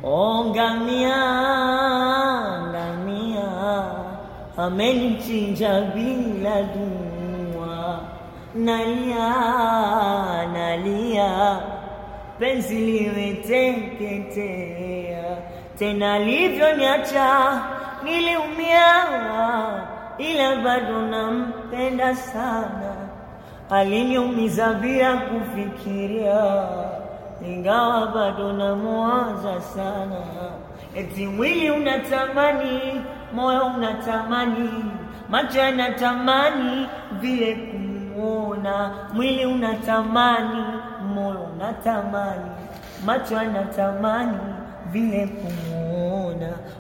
Ngamia, ngamia amenichinja bila dua. Nalia, nalia penzi limeteketea. Tena alivyoniacha niliumia, ila bado nampenda sana. Aliniumiza bila kufikiria, ingawa bado namuwaza sana. Eti mwili unatamani, moyo unatamani, macho yanatamani vile kumuona. Mwili unatamani, moyo unatamani, macho yanatamani vile kumuona.